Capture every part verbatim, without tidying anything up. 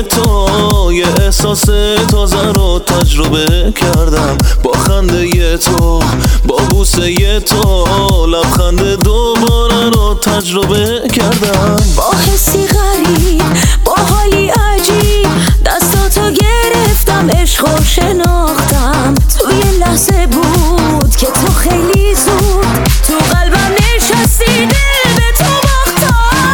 تو یه احساس تازه رو تجربه کردم، با خنده تو، با بوسه تو، لبخند دوباره رو تجربه کردم. با حسی غریب، با حالی عجیب، دستاتو گرفتم، عشق و شناختم. توی لحظه بود که تو خیلی زود تو قلبم نشستی، دل به تو باختم.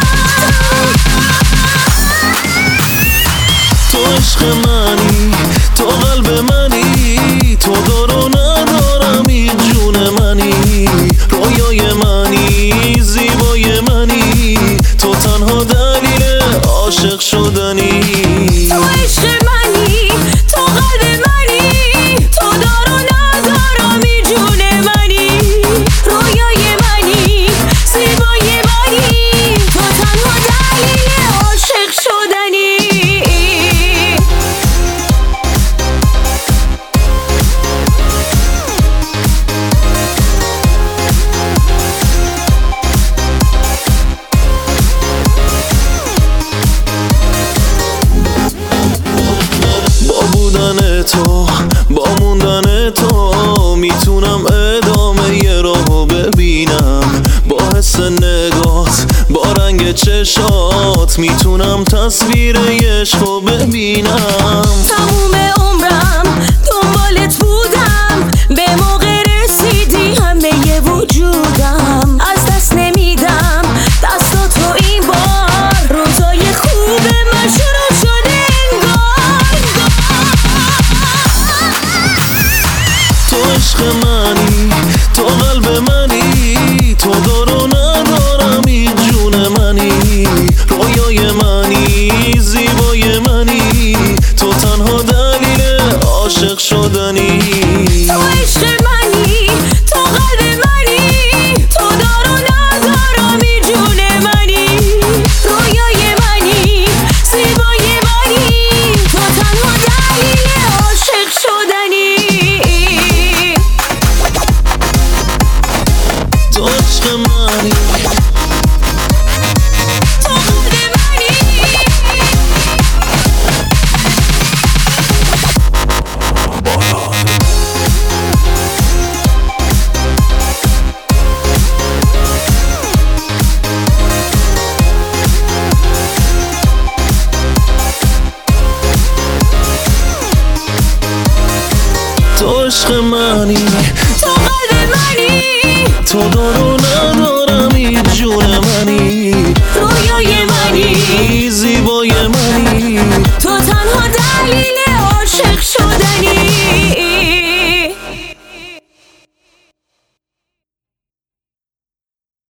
تو عشق منی، تو قلب منی، تو دار و ندارمی، جون منی، رویای منی، زیبای منی، تو تنها دلیل عاشق شدنی. تو عشق منی، تو قلب منی، تو دار و ندارمی، جون منی، رویای منی، زیبای منی، تو تنها دلیل عاشق شدنی. تو با موندن تو میتونم ادامه ی راهو ببینم، با حس نگات، با رنگ چشات میتونم تصویر عشقو ببینم. تموم عمرم دنبالت بودم، به موقع رسیدی همه وجودم، از دست نمیدم دستاتو این بار، روزای خوب من شروع شده انگار. تو عشق منی، تو قلب منی، تو دار و ندارمی، جون منی، رویای منی، زیبای منی، تو تنها دلیل عاشق شدنی. تو عشق منی، تو قلب منی، تو دار و ندارمی، جون منی، رویای منی، زیبای منی، تو تنها دلیل عاشق شدنی. تو عشق منی، تو قلب منی. تو عشق منی، تو قلب منی، تو دار و ندارمی.